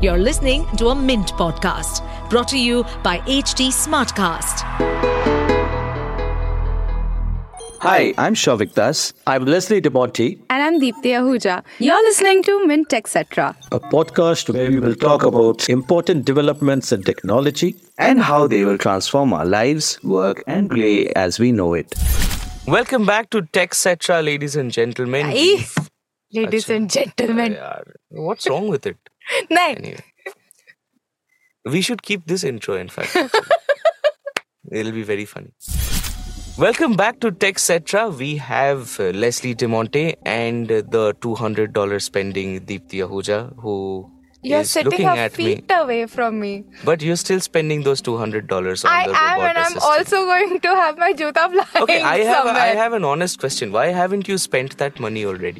You're listening to a Mint podcast brought to you by HT Smartcast. Hi, I'm Shavik Das. I'm Leslie DeMonte. And I'm Deepti Ahuja. You're listening to Mint Etc. A podcast where we will talk about important developments in technology And how they will transform our lives, work, and play as we know it. Welcome back to TechCetra, ladies and gentlemen. Ladies and gentlemen. Yaar, what's wrong with it? Nahin. Anyway, we should keep this intro, in fact. It'll be very funny. Welcome back to TechCetra. We have Leslie DeMonte and the $200 spending Deepti Ahuja, who You're is sitting looking a at me. feet away from me. But you're still spending those $200 on the robot I am, and I'm assistant. also going to have my juta flying Okay, I somewhere. have an honest question. Why haven't you spent that money already?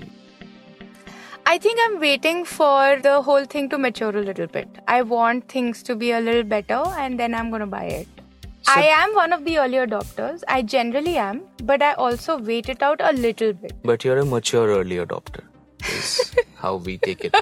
I think I'm waiting for the whole thing to mature a little bit. I want things to be a little better, and then I'm going to buy it. I am one of the early adopters. I generally am, but I also wait it out a little bit. But you're a mature early adopter, is how we take it.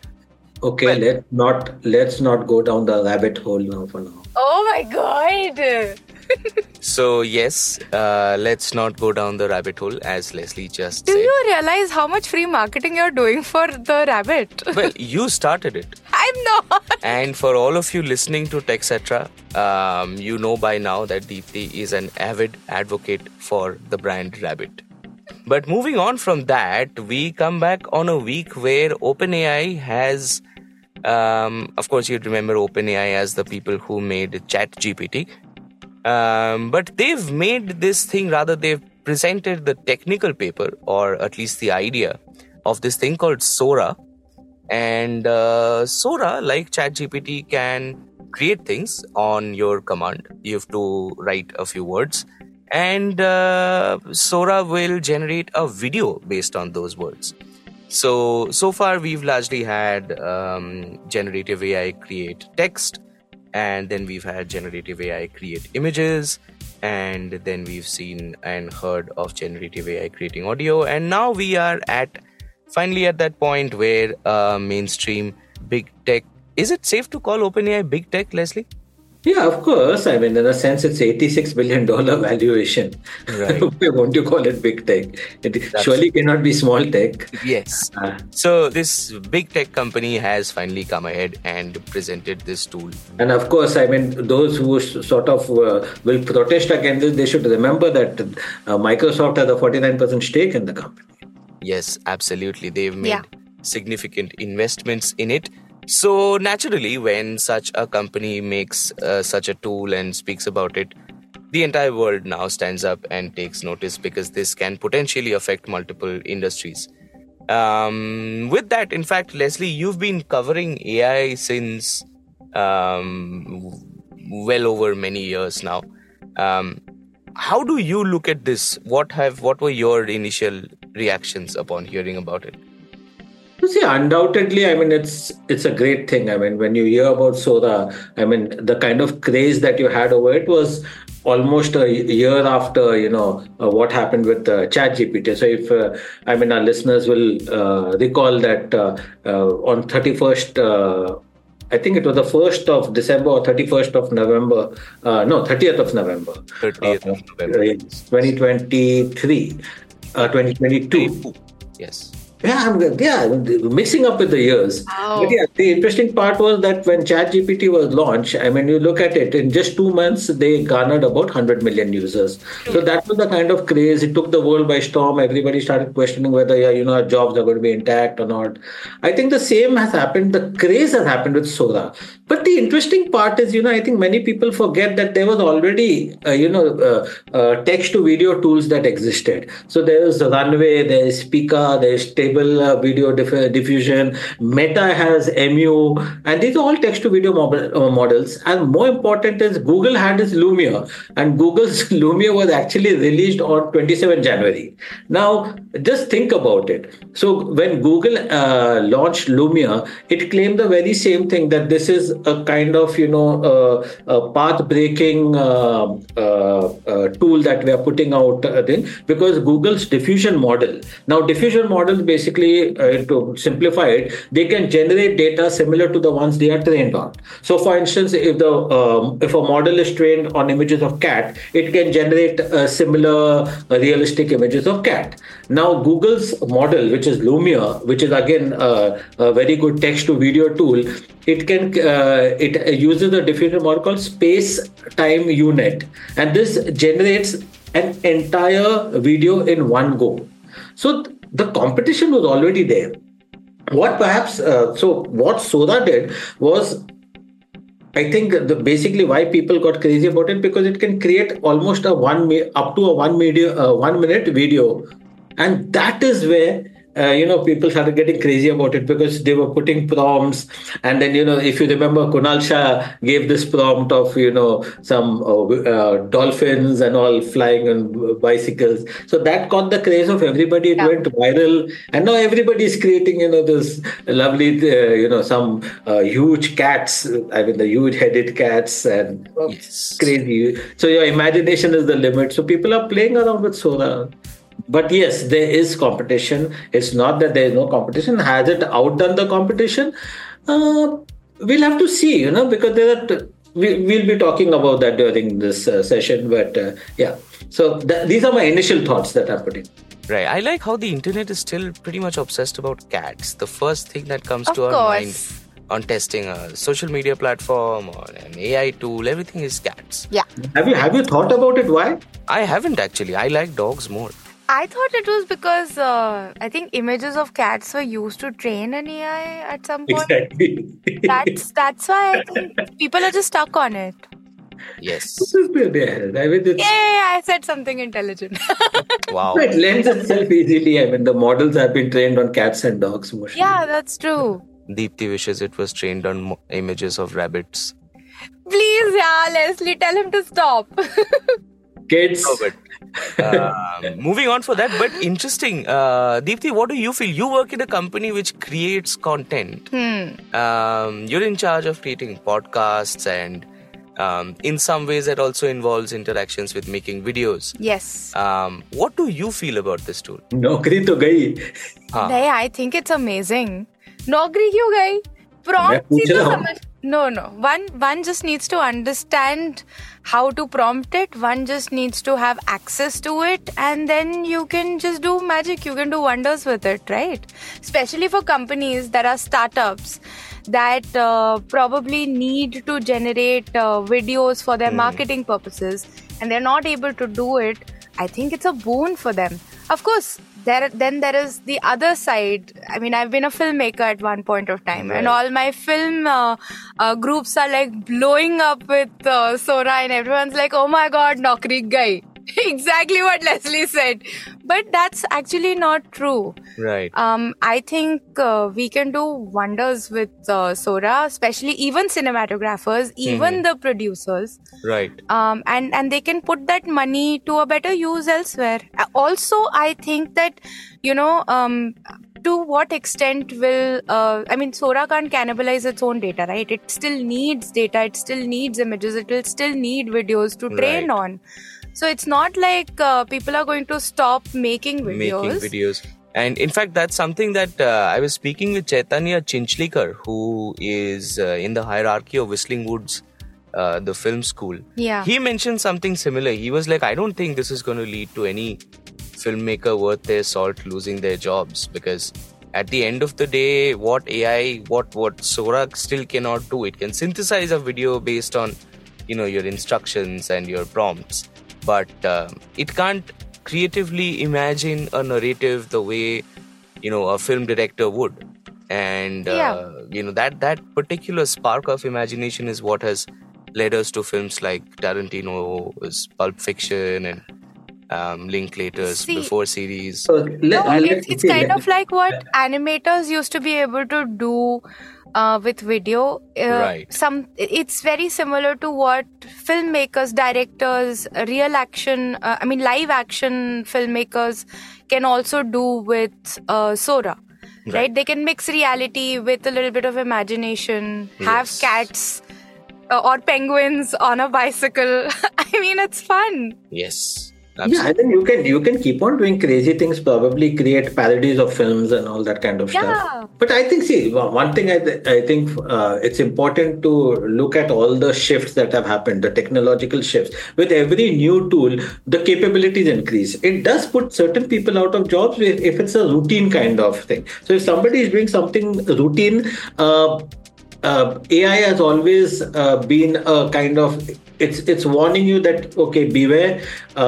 Okay, let's not go down the rabbit hole now for now. Oh my god! So yes, let's not go down the rabbit hole, as Leslie just Do said. you realize how much free marketing you're doing for the rabbit? Well, you started it. I'm not. And for all of you listening to TechCetra, you know by now that Deepti is an avid advocate for the brand Rabbit. But moving on from that, we come back on a week where OpenAI has, of course, you'd remember OpenAI as the people who made ChatGPT. But they've made this thing, rather they've presented the technical paper, or at least the idea of this thing called Sora. And Sora, like ChatGPT, can create things on your command. You have to write a few words. And Sora will generate a video based on those words. So far we've largely had generative AI create text, and then we've had generative AI create images, and then we've seen and heard of generative AI creating audio, and now we are finally at that point where mainstream big tech. Is it safe to call OpenAI big tech, Leslie? Yeah, of course. I mean, in a sense, it's $86 billion valuation. Right. Why won't you call it big tech? It surely cannot be small tech. Yes. So this big tech company has finally come ahead and presented this tool. And of course, I mean, those who sort of will protest against this, they should remember that Microsoft has a 49% stake in the company. Yes, absolutely. They've made significant investments in it. So naturally, when such a company makes such a tool and speaks about it, the entire world now stands up and takes notice, because this can potentially affect multiple industries. With that, in fact, Leslie, you've been covering AI since well over many years now. How do you look at this? What were your initial reactions upon hearing about it? You see, undoubtedly, I mean, it's a great thing. I mean, when you hear about Sora, I mean, the kind of craze that you had over it was almost a year after, what happened with ChatGPT. So if, I mean, our listeners will recall that on 31st, I think it was the 1st of December or 31st of November. 30th of November. 30th of November. 2023. 2022. Yes. Yeah, mixing up with the years. Wow. But yeah, the interesting part was that when ChatGPT was launched, I mean, you look at it, in just 2 months, they garnered about 100 million users. So that was the kind of craze. It took the world by storm. Everybody started questioning whether, our jobs are going to be intact or not. I think the same has happened. The craze has happened with Sora. But the interesting part is, I think many people forget that there was already, text to video tools that existed. So there is Runway, there is Pika, there is Video Diffusion, Meta has MU, and these are all text to video models. And more important is Google had its Lumia, and Google's Lumia was actually released on 27 January. Now, just think about it. So when Google launched Lumia, it claimed the very same thing, that this is a kind of, a path-breaking tool that we are putting out, because Google's diffusion model. Now, diffusion models basically, to simplify it, they can generate data similar to the ones they are trained on. So, for instance, if a model is trained on images of cat, it can generate similar realistic images of cat. Now, Google's model, which is Lumia, which is again a very good text to video tool, it uses a different model called Space Time Unit, and this generates an entire video in one go. So the competition was already there. What Sora did was, I think basically why people got crazy about it, because it can create almost up to a 1 minute video, and that is where people started getting crazy about it, because they were putting prompts. And then, if you remember, Kunal Shah gave this prompt of, some dolphins and all flying on bicycles. So that caught the craze of everybody. It went viral. And now everybody is creating, this lovely, some huge cats. I mean, the huge headed cats and crazy. So your imagination is the limit. So people are playing around with Sora. But yes, there is competition. It's not that there is no competition. Has it outdone the competition? We'll have to see, because we'll be talking about that during this session. But yeah, so these are my initial thoughts that I'm putting. Right. I like how the internet is still pretty much obsessed about cats. The first thing that comes to our mind on testing a social media platform or an AI tool, everything is cats. Yeah. Have you thought about it? Why? I haven't actually. I like dogs more. I thought it was because I think images of cats were used to train an AI at some point. Exactly. That's why I think people are just stuck on it. Yes. I said something intelligent. Wow. It lends itself easily. I mean, the models have been trained on cats and dogs mostly. Yeah, that's true. Deepthi wishes it was trained on images of rabbits. Please, Leslie, tell him to stop. Kids. No, but moving on for that, but interesting. Deepthi, what do you feel? You work in a company which creates content. You're in charge of creating podcasts, and in some ways that also involves interactions with making videos. Yes. What do you feel about this tool? Naukri to gayi. I think it's amazing. Naukri kyun gayi? Prompt hi to samajh. No. One just needs to understand how to prompt it. One just needs to have access to it, and then you can just do magic. You can do wonders with it, right? Especially for companies that are startups that probably need to generate videos for their marketing purposes, and they're not able to do it. I think it's a boon for them. Of course, there is the other side. I mean, I've been a filmmaker at one point of time, and all my film groups are like blowing up with Sora, and everyone's like, "Oh my God, Naukri gayi." Exactly what Leslie said, but that's actually not true. Right. I think we can do wonders with Sora, especially even cinematographers, even the producers. Right. And they can put that money to a better use elsewhere. Also, I think that, to what extent will Sora can't cannibalize its own data, right? It still needs data, it still needs images, it will still need videos to train on. So it's not like people are going to stop making videos. And in fact, that's something that I was speaking with Chaitanya Chinchlikar, who is in the hierarchy of Whistling Woods, the film school. Yeah. He mentioned something similar. He was like, I don't think this is going to lead to any filmmaker worth their salt losing their jobs, because at the end of the day, what Sora still cannot do, it can synthesize a video based on, your instructions and your prompts. But it can't creatively imagine a narrative the way, a film director would. And, that particular spark of imagination is what has led us to films like Tarantino's Pulp Fiction and Linklater's Before series. It's kind of like what animators used to be able to do with video. Right. It's very similar to what filmmakers, directors, live action filmmakers can also do with Sora. Right? They can mix reality with a little bit of imagination, have cats or penguins on a bicycle. I mean, it's fun. Yes. Yeah, I think you can keep on doing crazy things, probably create parodies of films and all that kind of stuff. But I think, see, one thing I think it's important to look at all the shifts that have happened, the technological shifts. With every new tool, the capabilities increase. It does put certain people out of jobs if it's a routine kind of thing. So if somebody is doing something routine, AI has always been a kind of, it's warning you that, okay, beware,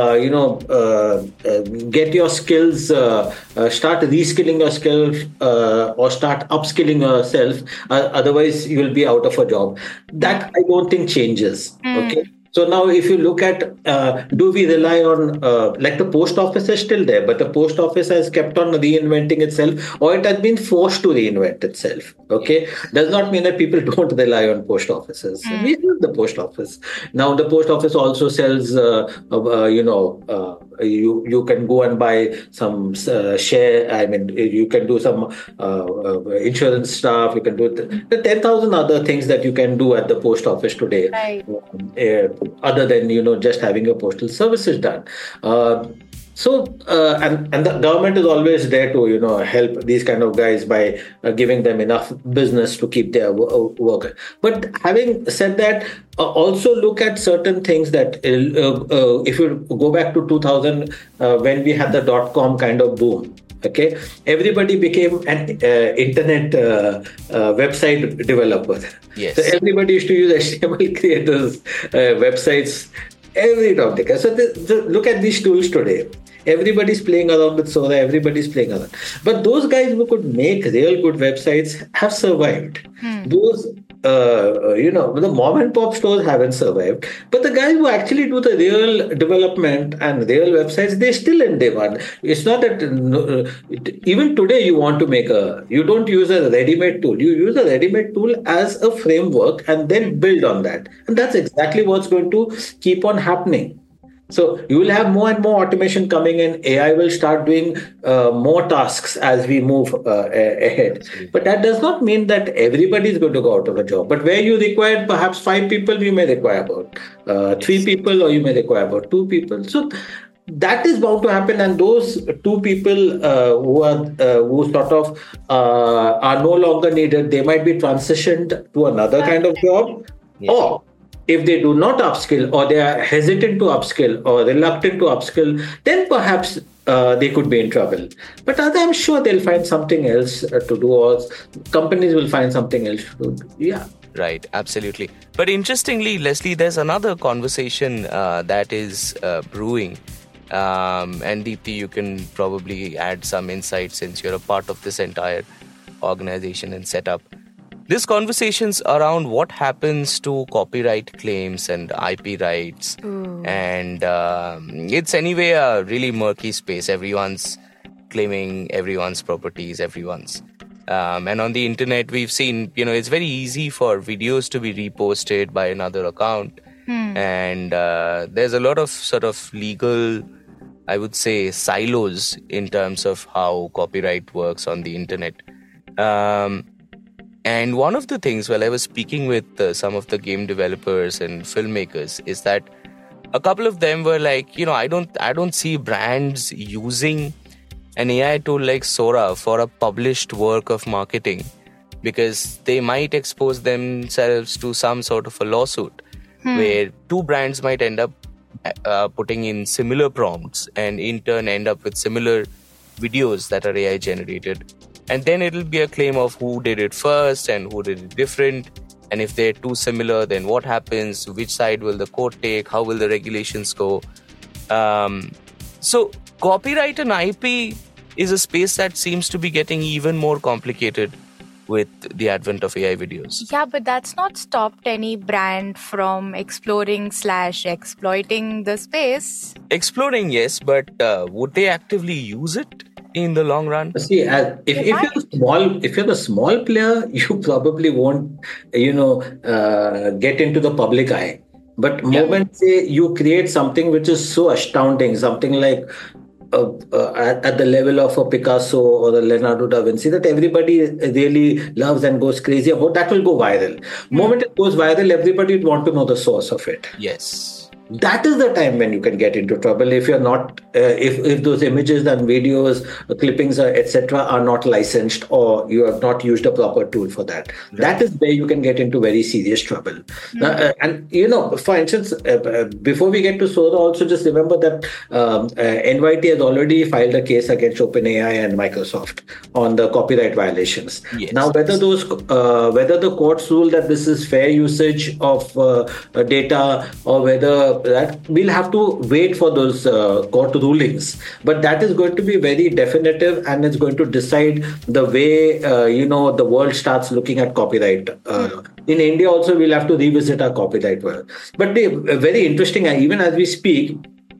get your skills, start reskilling your skills, or start upskilling yourself, otherwise you will be out of a job. That I don't think changes. Okay. So now if you look at, do we rely on, like the post office is still there, but the post office has kept on reinventing itself, or it has been forced to reinvent itself. Okay. Does not mean that people don't rely on post offices. We use the post office. Now the post office also sells, you can go and buy some share. I mean, you can do some insurance stuff. You can do the 10,000 other things that you can do at the post office today. Right. Other than just having your postal services done. And the government is always there to help these kind of guys by giving them enough business to keep their work. But having said that, also look at certain things that if you go back to 2000 when we had the .com kind of boom. Okay, everybody became an internet website developer. Yes. So everybody used to use HTML creators, websites, every topic. So look at these tools today. Everybody's playing around with Sora. Everybody's playing around. But those guys who could make real good websites have survived. Those, the mom and pop stores haven't survived. But the guys who actually do the real development and real websites, they're still in demand. It's not that even today you want to you don't use a ready-made tool. You use a ready-made tool as a framework and then build on that. And that's exactly what's going to keep on happening. So you will have more and more automation coming in. AI will start doing more tasks as we move ahead. But that does not mean that everybody is going to go out of a job. But where you require perhaps 5 people, you may require about 3 people, or you may require about 2 people. So that is bound to happen. And those 2 people who sort of are no longer needed, they might be transitioned to another kind of job. Yeah. Or if they do not upskill, or they are hesitant to upskill or reluctant to upskill, then perhaps they could be in trouble. But I'm sure they'll find something else to do, or companies will find something else to do. Yeah. Right, absolutely. But interestingly, Leslie, there's another conversation that is brewing. And Deepti, you can probably add some insight since you're a part of this entire organization and setup. This conversation's around what happens to copyright claims and IP rights. And it's anyway a really murky space. Everyone's claiming everyone's properties, everyone's. And on the internet, we've seen, it's very easy for videos to be reposted by another account. And there's a lot of sort of legal, I would say, silos in terms of how copyright works on the internet. And one of the things, while I was speaking with some of the game developers and filmmakers, is that a couple of them were like, I don't see brands using an AI tool like Sora for a published work of marketing, because they might expose themselves to some sort of a lawsuit where 2 brands might end up putting in similar prompts and in turn end up with similar videos that are AI generated. And then it'll be a claim of who did it first and who did it different. And if they're too similar, then what happens? Which side will the court take? How will the regulations go? So copyright and IP is a space that seems to be getting even more complicated with the advent of AI videos. Yeah, but that's not stopped any brand from exploring/exploiting the space. Exploring, yes, but would they actively use it in the long run? See, if you're the small player, you probably won't, get into the public eye. But moment say you create something which is so astounding, something like at the level of a Picasso or a Leonardo da Vinci that everybody really loves and goes crazy about, that will go viral. Moment it goes viral, everybody would want to know the source of it. Yes. that is the time when you can get into trouble if you're not if those images and videos, clippings, etc. are not licensed, or you have not used a proper tool for that. That is where you can get into very serious trouble. And for instance, before we get to Sora, also just remember that NYT has already filed a case against OpenAI and Microsoft on the copyright violations. Yes. Now, whether the courts rule that this is fair usage of data, or whether that, we'll have to wait for those court rulings. But that is going to be very definitive, and it's going to decide the way the world starts looking at copyright. In India also, we'll have to revisit our copyright world. But very interesting, even as we speak,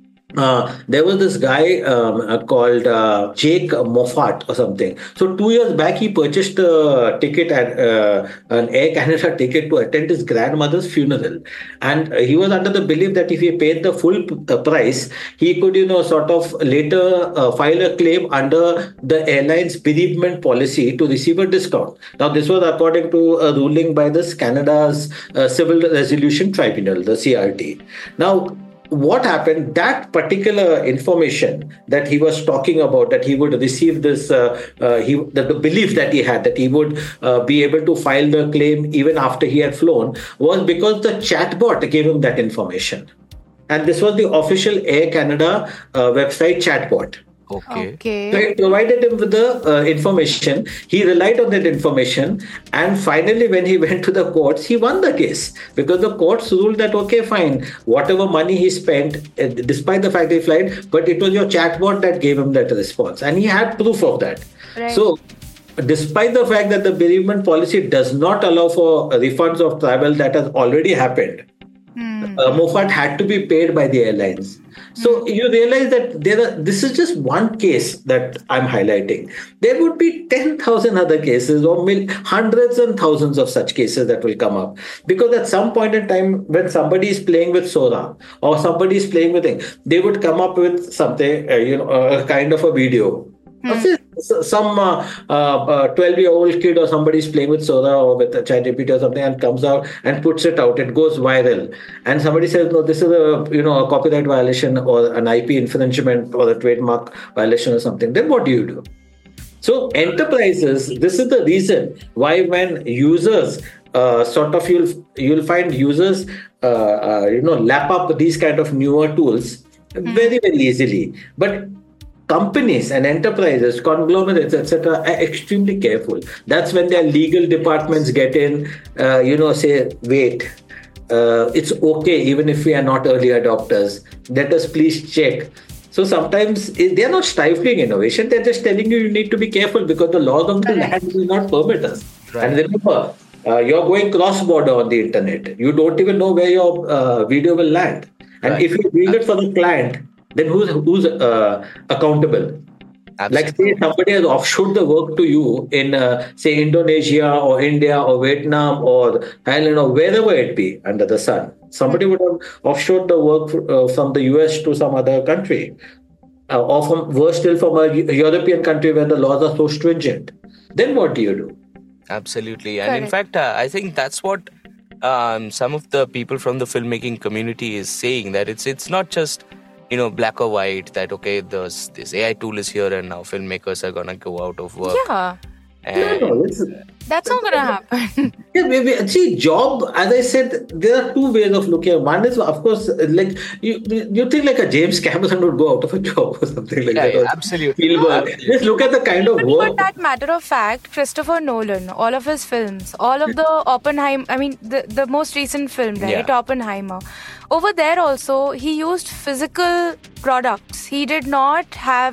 there was this guy called Jake Moffat or something. So 2 years back, he purchased a ticket at an Air Canada ticket to attend his grandmother's funeral, and he was under the belief that if he paid the full price, he could sort of later file a claim under the airline's bereavement policy to receive a discount. Now, this was according to a ruling by this Canada's Civil Resolution Tribunal, the CRT. Now, what happened, that particular information that he was talking about, that he would receive this, the belief that he had that he would be able to file the claim even after he had flown, was because the chatbot gave him that information. And this was the official Air Canada website chatbot. Okay. So it provided him with the information. He relied on that information, and finally, when he went to the courts, he won the case, because the courts ruled that okay, fine, whatever money he spent, despite the fact that he flight, but it was your chatbot that gave him that response, and he had proof of that. Right. So, despite the fact that the bereavement policy does not allow for refunds of travel that has already happened, Moffat had to be paid by the airlines. So you realize that this is just one case that I'm highlighting. There would be 10,000 other cases, or hundreds and thousands of such cases that will come up. Because at some point in time, when somebody is playing with Sora, or somebody is playing with it, they would come up with something, a kind of a video. Some 12-year-old kid or somebody is playing with Sora or with a ChatGPT or something, and comes out and puts it out. It goes viral, and somebody says, "No, this is a copyright violation or an IP infringement or a trademark violation or something." Then what do you do? So enterprises, this is the reason why when users you'll find users lap up these kind of newer tools very, very easily, but companies and enterprises, conglomerates, etc., are extremely careful. That's when their legal departments get in, say, wait, it's okay even if we are not early adopters. Let us please check. So sometimes they're not stifling innovation. They're just telling you need to be careful because the laws of the land will not permit us. Right. And remember, you're going cross-border on the internet. You don't even know where your video will land. And if you build it for the client, then who's accountable? Absolutely. Like say somebody has offshored the work to you in say Indonesia or India or Vietnam or Thailand or wherever it be under the sun. Somebody would have offshored the work from the US to some other country, or worse still from a European country where the laws are so stringent. Then what do you do? Absolutely. And in fact, I think that's what some of the people from the filmmaking community is saying, that it's not just black or white, that okay, this AI tool is here and now filmmakers are gonna go out of work. Yeah. No, that's not gonna happen. Yeah, see, job, as I said, there are two ways of looking at it. One is, of course, like you think like a James Cameron would go out of a job or something like that. Yeah, absolutely. Just look at the kind of work. But that matter of fact, Christopher Nolan, all of his films, all of the Oppenheimer, the most recent film, right? Oppenheimer. Over there also, he used physical products. He did not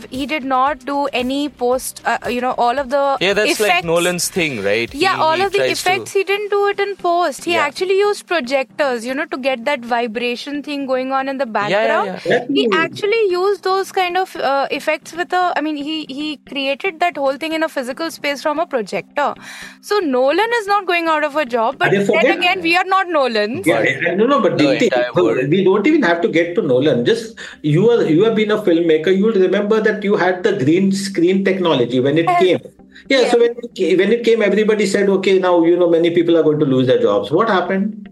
do any post, all of the that's effects. like Nolan's thing, right? Yeah, all of the effects, he didn't do it in post. He actually used projectors, to get that vibration thing going on in the background. He actually used those kind of effects with he created that whole thing in a physical space from a projector. So Nolan is not going out of a job, but then again, we are not Nolan. Yeah, no, but we don't even have to get to Nolan. Just you have been a filmmaker. You will remember that you had the green screen technology when it came. Yeah, so when it came, everybody said, okay, now many people are going to lose their jobs. What happened?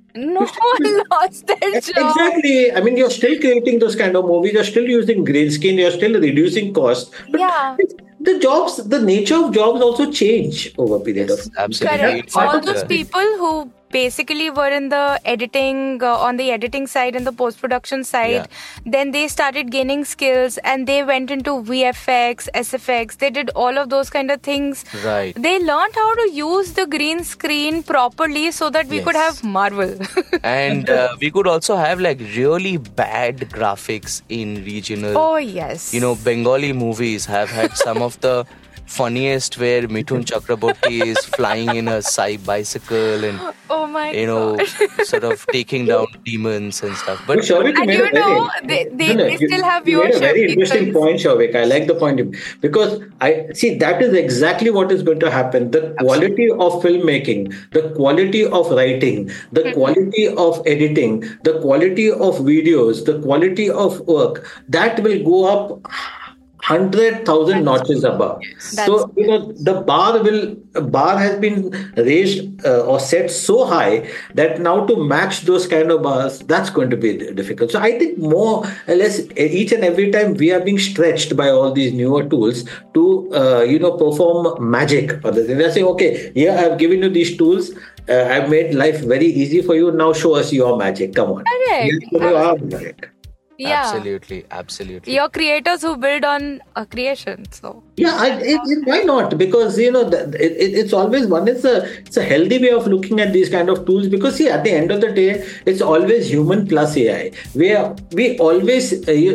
No one lost their job. Exactly. I mean, you're still creating those kind of movies. You're still using green screen. You're still reducing costs. But Yeah. the nature of jobs also change over a period of time. Absolutely. Correct. In fact, All those people who basically were in the editing, on the editing side and the post-production side, then they started gaining skills and they went into VFX, SFX. They did all of those kind of things. Right. They learned how to use the green screen properly so that we could Yes. have Marvel. And we could also have like really bad graphics in regional. Oh, yes. Bengali movies have had some of the funniest where Mithun Chakraborty is flying in a bicycle and Oh my God. sort of taking down demons and stuff. But Shavik, you And made you a very- know, they still have you made a very viewership interesting because- point, Shavik. I like the point because I see that is exactly what is going to happen. The quality of filmmaking, the quality of writing, the quality of editing, the quality of videos, the quality of work, that will go up 100,000 notches above. So the bar has been raised or set so high that now to match those kind of bars, that's going to be difficult. So I think more or less each and every time we are being stretched by all these newer tools to perform magic. They're saying, okay, here I've given you these tools. I've made life very easy for you. Now show us your magic. Come on. Correct. You have our magic. Yeah. Absolutely. You're creators who build on a creation. So Yeah, why not? Because it's always one. It's a healthy way of looking at these kind of tools. Because see, at the end of the day, it's always human plus AI. We always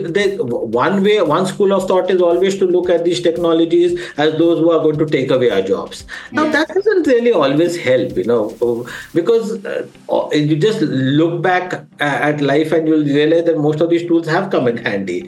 one school of thought is always to look at these technologies as those who are going to take away our jobs. Now that doesn't really always help, because you just look back at life and you'll realize that most of these tools have come in handy.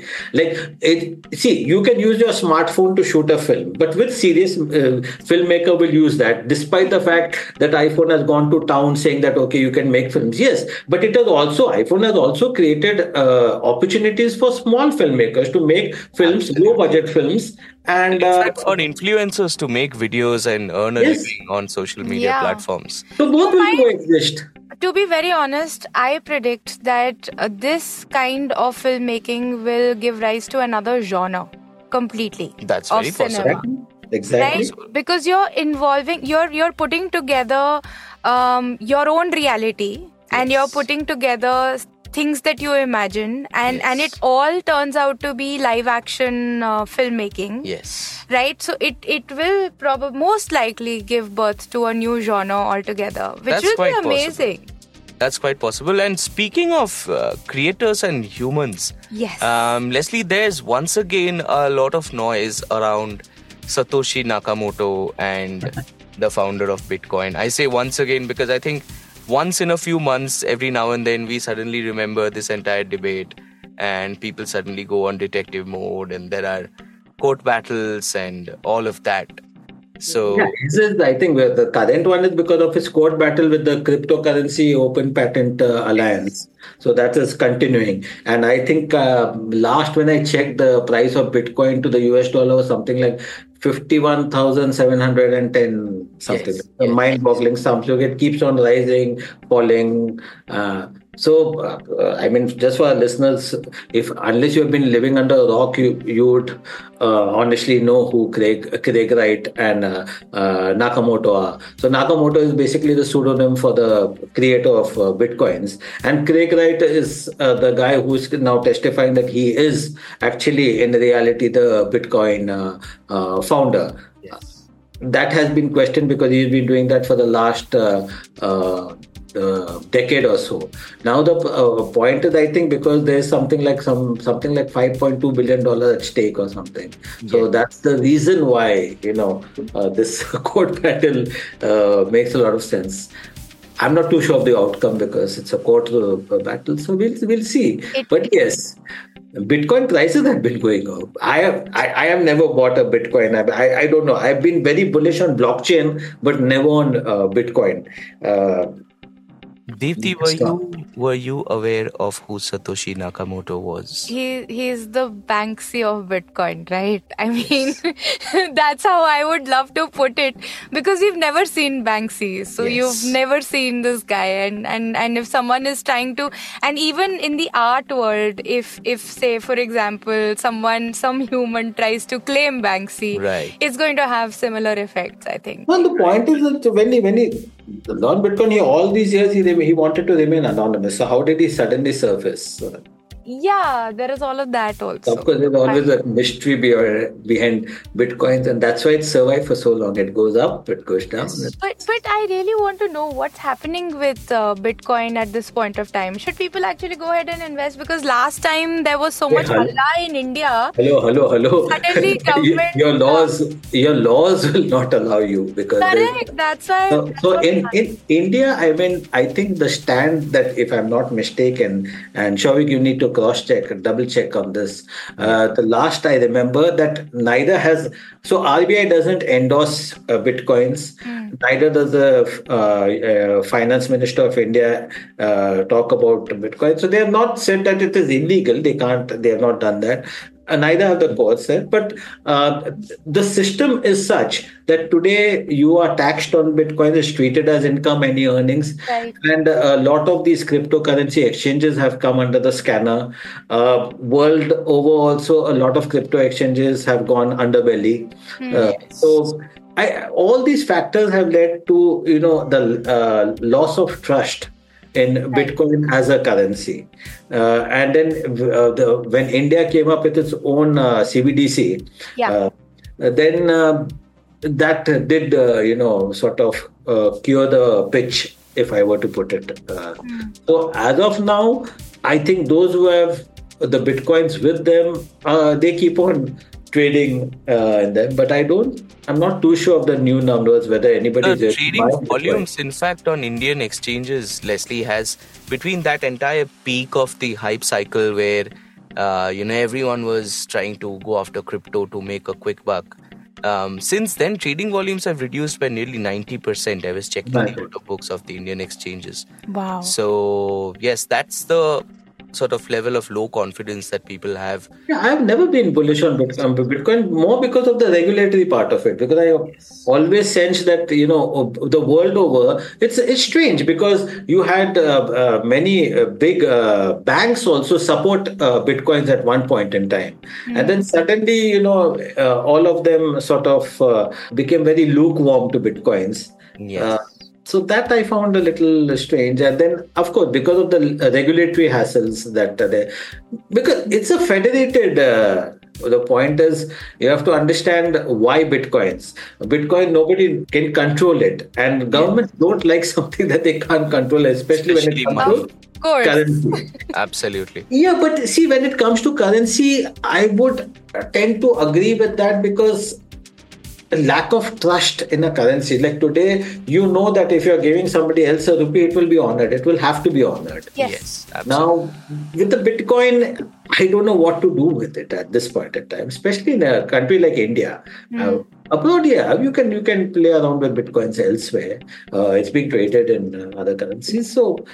You can use your smartphone to shoot a film, but which serious filmmaker will use that, despite the fact that iPhone has gone to town saying that, okay, you can make films. Yes, but iPhone has also created opportunities for small filmmakers to make films, low budget films. And in fact, for influencers to make videos and earn a Yes. living on social media Yeah. platforms. so both will coexist. to be very honest, I predict that this kind of filmmaking will give rise to another genre completely. That's of very possible. cinema. Exactly. Right? Because you're putting together your own reality and you're putting together things that you imagine and it all turns out to be live action filmmaking. Yes. Right? So it will probably most likely give birth to a new genre altogether, which That's will be quite possible. amazing. That's quite possible. And speaking of creators and humans, Yes. Leslie, there's once again a lot of noise around Satoshi Nakamoto and the founder of Bitcoin. I say once again because I think once in a few months, every now and then, we suddenly remember this entire debate and people suddenly go on detective mode and there are court battles and all of that. So Yeah, this is, I think, where the current one is because of his court battle with the cryptocurrency open patent alliance. So that is continuing. And I think last when I checked, the price of Bitcoin to the US dollar was something like 51,710 something. Yes, A yes. mind-boggling sum. So it keeps on rising, falling. I mean, just for our listeners, unless you have been living under a rock, you would honestly know who Craig Wright and Nakamoto are. So Nakamoto is basically the pseudonym for the creator of Bitcoins, and Craig Wright is the guy who is now testifying that he is actually in reality the Bitcoin founder. That has been questioned because he's been doing that for the last decade or so. Now the point is, I think, because there's something like $5.2 billion at stake or something. So that's the reason why this court battle makes a lot of sense. I'm not too sure of the outcome because it's a court battle, so we'll see. But yes, Bitcoin prices have been going up. I have never bought a Bitcoin. I don't know. I've been very bullish on blockchain, but never on Bitcoin. Deepti, were you aware of who Satoshi Nakamoto was? He's the Banksy of Bitcoin, right? I mean, that's how I would love to put it, because you've never seen Banksy, so Yes. you've never seen this guy, and if someone is trying to, and even in the art world, if say for example some human tries to claim Banksy, Right. it's going to have similar effects, I think. Well, the point is that when he learned Bitcoin, all these years he wanted to remain anonymous. So how did he suddenly surface? Yeah, there is all of that also. Of course, there's always a mystery behind Bitcoins, and that's why it survived for so long. It goes up, it goes down. But I really want to know what's happening with Bitcoin at this point of time. Should people actually go ahead and invest? Because last time there was so much hello. halla in India. Hello. Suddenly government- your laws will not allow you, because Correct. That's why. So in India, I mean, I think the stand that, if I'm not mistaken, and Shavik, you need to cross-check and double-check on this. The last I remember that neither has... So RBI doesn't endorse Bitcoins. Neither does the Finance Minister of India talk about Bitcoin. So they have not said that it is illegal. They have not done that. Neither have the courts said, but the system is such that today you are taxed on Bitcoin, is treated as income, any earnings. Right. And a lot of these cryptocurrency exchanges have come under the scanner. World over also, a lot of crypto exchanges have gone underbelly. So all these factors have led to, the loss of trust in Bitcoin as a currency. And then when India came up with its own CBDC, then that did, sort of cure the pitch, if I were to put it. So as of now, I think those who have the Bitcoins with them, they keep on trading in them, but I'm not too sure of the new numbers, whether anybody The is trading volumes, in fact, on Indian exchanges, Leslie, has, between that entire peak of the hype cycle where everyone was trying to go after crypto to make a quick buck. Since then, trading volumes have reduced by nearly 90%. I was checking the order books of the Indian exchanges. Wow. So yes, that's the sort of level of low confidence that people have. Yeah, I've never been bullish on Bitcoin more because of the regulatory part of it. Because I always sense that the world over, it's strange, because you had many big banks also support Bitcoins at one point in time, and then suddenly all of them sort of became very lukewarm to Bitcoins. Yes. So that I found a little strange. And then, of course, because of the regulatory hassles that are there, because it's a federated, the point is, you have to understand why Bitcoins. Bitcoin, nobody can control it. And governments don't like something that they can't control, especially when it comes to currency. Absolutely. Yeah, but see, when it comes to currency, I would tend to agree with that, because lack of trust in a currency. Like today, that if you're giving somebody else a rupee, it will be honored. It will have to be honored. Yes. Absolutely. Now, with the Bitcoin, I don't know what to do with it at this point in time, especially in a country like India. Abroad, you can play around with Bitcoins elsewhere. It's being traded in other currencies. So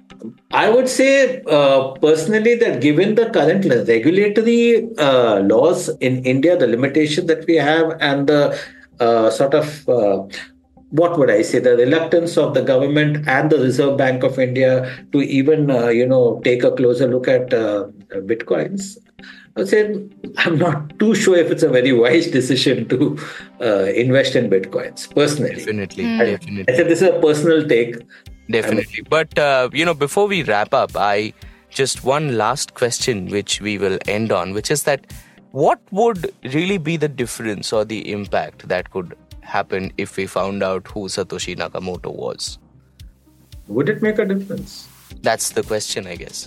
I would say personally that given the current regulatory laws in India, the limitation that we have, and the sort of what would I say, the reluctance of the government and the Reserve Bank of India to even take a closer look at Bitcoins, I would say I'm not too sure if it's a very wise decision to invest in Bitcoins personally. Definitely. I said this is a personal take. Definitely. But, before we wrap up, just one last question, which we will end on, which is that what would really be the difference or the impact that could happen if we found out who Satoshi Nakamoto was? Would it make a difference? That's the question, I guess.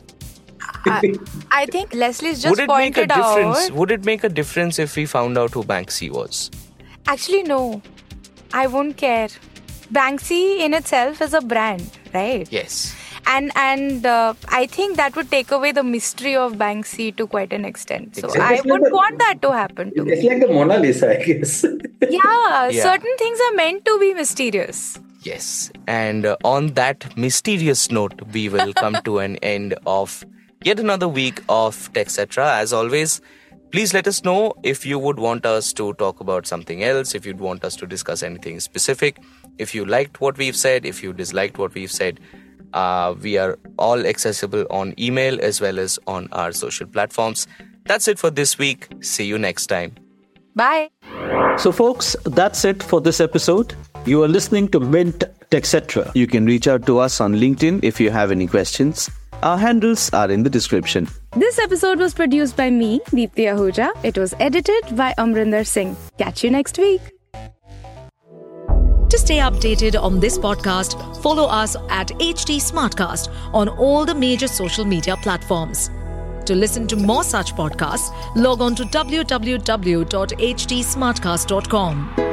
I think Leslie's just pointed out. Would it make a difference if we found out who Banksy was? Actually, no. I won't care. Banksy in itself is a brand, right? Yes. And I think that would take away the mystery of Banksy to quite an extent. So I would want that to happen too. It's like the Mona Lisa, I guess. Yeah, certain things are meant to be mysterious. Yes. And on that mysterious note, we will come to an end of yet another week of TechCetra. As always, please let us know if you would want us to talk about something else, if you'd want us to discuss anything specific, if you liked what we've said, if you disliked what we've said. We are all accessible on email as well as on our social platforms. That's it for this week. See you next time. Bye. So, folks, that's it for this episode. You are listening to Mint TechCetra. You can reach out to us on LinkedIn if you have any questions. Our handles are in the description. This episode was produced by me, Deepti Ahuja. It was edited by Amrinder Singh. Catch you next week. To stay updated on this podcast, follow us at HT Smartcast on all the major social media platforms. To listen to more such podcasts, log on to www.htsmartcast.com.